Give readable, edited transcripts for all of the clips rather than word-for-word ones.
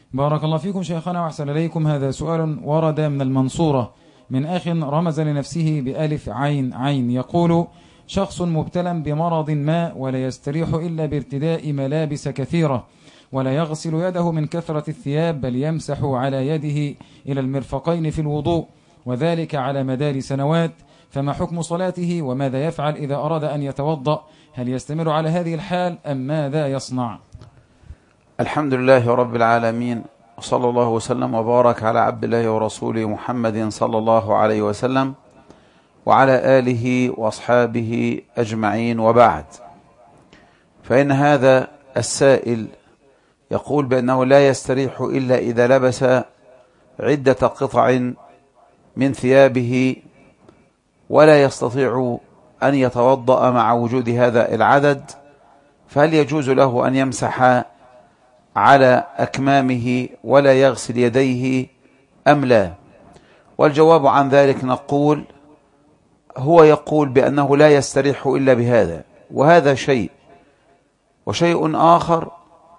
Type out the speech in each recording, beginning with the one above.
بارك الله فيكم شيخنا وأحسن إليكم. هذا سؤال ورد من المنصورة من أخ رمز لنفسه بألف عين عين، يقول: شخص مبتلى بمرض ما ولا يستريح إلا بارتداء ملابس كثيرة، ولا يغسل يده من كثرة الثياب، بل يمسح على يده إلى المرفقين في الوضوء، وذلك على مدار سنوات، فما حكم صلاته؟ وماذا يفعل إذا أراد أن يتوضأ؟ هل يستمر على هذه الحال أم ماذا يصنع؟ الحمد لله رب العالمين، وصلى الله وسلم وبارك على عبد الله ورسوله محمد صلى الله عليه وسلم وعلى آله وأصحابه أجمعين، وبعد. فإن هذا السائل يقول بأنه لا يستريح إلا إذا لبس عدة قطع من ثيابه، ولا يستطيع أن يتوضأ مع وجود هذا العدد، فهل يجوز له أن يمسح على أكمامه ولا يغسل يديه أم لا؟ والجواب عن ذلك نقول: هو يقول بأنه لا يستريح إلا بهذا، وهذا شيء، وشيء آخر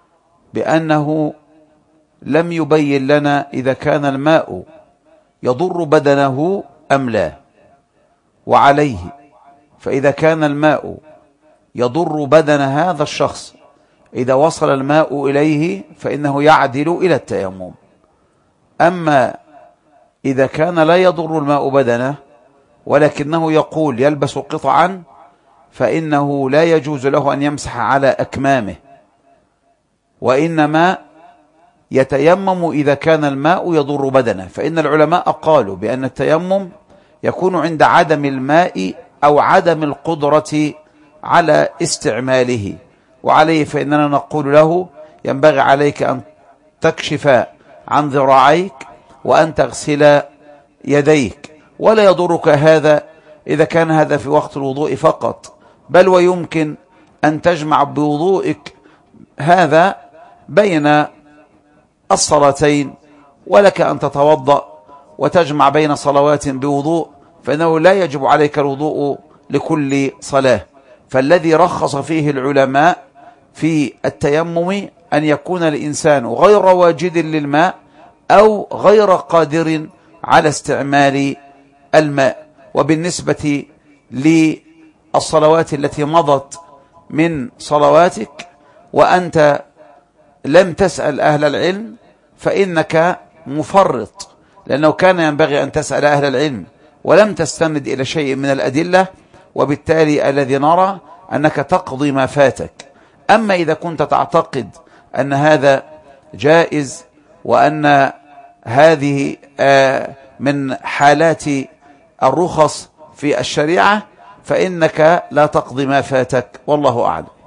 بأنه لم يبين لنا إذا كان الماء يضر بدنه أم لا. وعليه فإذا كان الماء يضر بدن هذا الشخص، إذا وصل الماء إليه فإنه يعدل إلى التيمم. أما إذا كان لا يضر الماء بدنه ولكنه يقول يلبس قطعا، فإنه لا يجوز له أن يمسح على أكمامه، وإنما يتيمم إذا كان الماء يضر بدنه. فإن العلماء قالوا بأن التيمم يكون عند عدم الماء أو عدم القدرة على استعماله. وعليه فإننا نقول له: ينبغي عليك أن تكشف عن ذراعيك وأن تغسل يديك، ولا يضرك هذا إذا كان هذا في وقت الوضوء فقط، بل ويمكن أن تجمع بوضوئك هذا بين الصلاتين، ولك أن تتوضأ وتجمع بين صلوات بوضوء، فإنه لا يجب عليك الوضوء لكل صلاة. فالذي رخص فيه العلماء في التيمم أن يكون الإنسان غير واجد للماء أو غير قادر على استعمال الماء. وبالنسبة للصلوات التي مضت من صلواتك وأنت لم تسأل أهل العلم فإنك مفرط، لأنه كان ينبغي أن تسأل أهل العلم ولم تستند إلى شيء من الأدلة، وبالتالي الذي نرى أنك تقضي ما فاتك. أما إذا كنت تعتقد أن هذا جائز وأن هذه من حالات الرخص في الشريعة، فإنك لا تقضي ما فاتك، والله أعلم.